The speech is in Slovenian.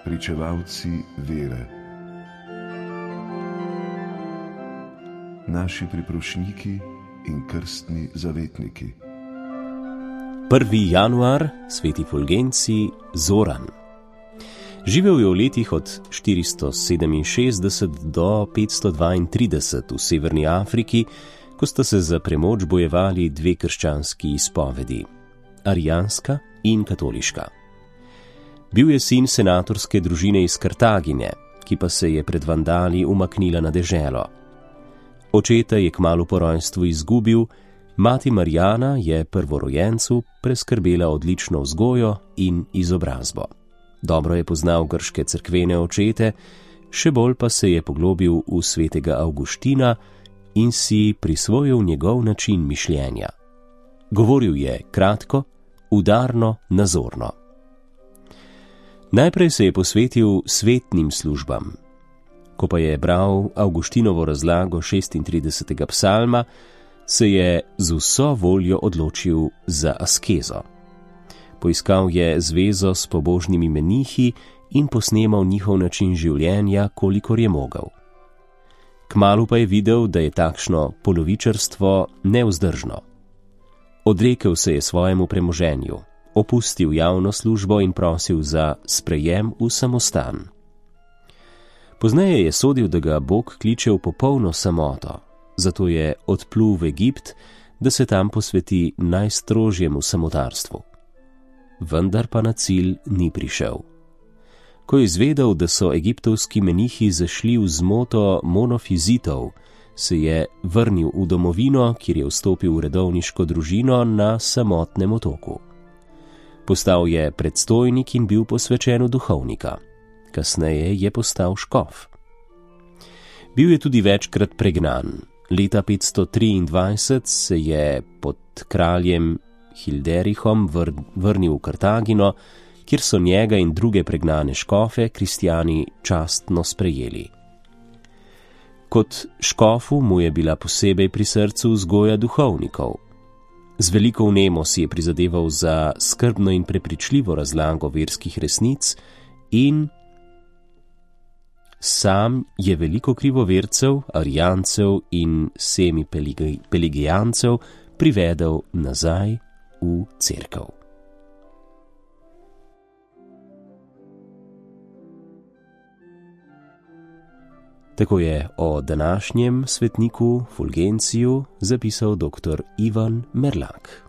pričevalci vere, naši priprošniki in krstni zavetniki. 1. januar, sveti Fulgencij, Zoran. Živel je v letih od 467 do 532 v severni Afriki, ko sta se za premoč bojevali dve krščanski izpovedi, arijanska in katoliška. Bil je sin senatorske družine iz Kartagine, ki pa se je pred vandali umaknila na deželo. Očeta je kmalu po rojstvu izgubil, mati Marjana je prvorojencu preskrbela odlično vzgojo in izobrazbo. Dobro je poznal grške cerkvene očete, še bolj pa se je poglobil v svetega Avguština in si prisvojil njegov način mišljenja. Govoril je kratko, udarno, nazorno. Najprej se je posvetil svetnim službam. Ko pa je bral Avguštinovo razlago 36. psalma, se je z vso voljo odločil za askezo. Poiskal je zvezo s pobožnimi menihi in posnemal njihov način življenja, kolikor je mogel. Kmalu pa je videl, da je takšno polovičarstvo nevzdržno. Odrekel se je svojemu premoženju, opustil javno službo in prosil za sprejem v samostan. Pozneje je sodil, da ga Bog kliče v popolno samoto, zato je odplul v Egipt, da se tam posveti najstrožjemu samotarstvu. Vendar pa na cilj ni prišel. Ko je izvedel, da so egiptovski menihi zašli v zmoto monofizitov, se je vrnil v domovino, kjer je vstopil v redovniško družino na samotnem otoku. Postal je predstojnik in bil posvečen v duhovnika. Kasneje je postal škof. Bil je tudi večkrat pregnan. Leta 523 se je pod kraljem Hilderihom vrnil v Kartagino, kjer so njega in druge pregnane škofe kristjani častno sprejeli. Kot škofu mu je bila posebej pri srcu vzgoja duhovnikov. Z veliko vnemo si je prizadeval za skrbno in prepričljivo razlago verskih resnic in sam je veliko krivovercev, arijancev in semipeligijancev privedel nazaj v cerkev. Tako je o današnjem svetniku Fulgenciju zapisal dr. Ivan Merlak.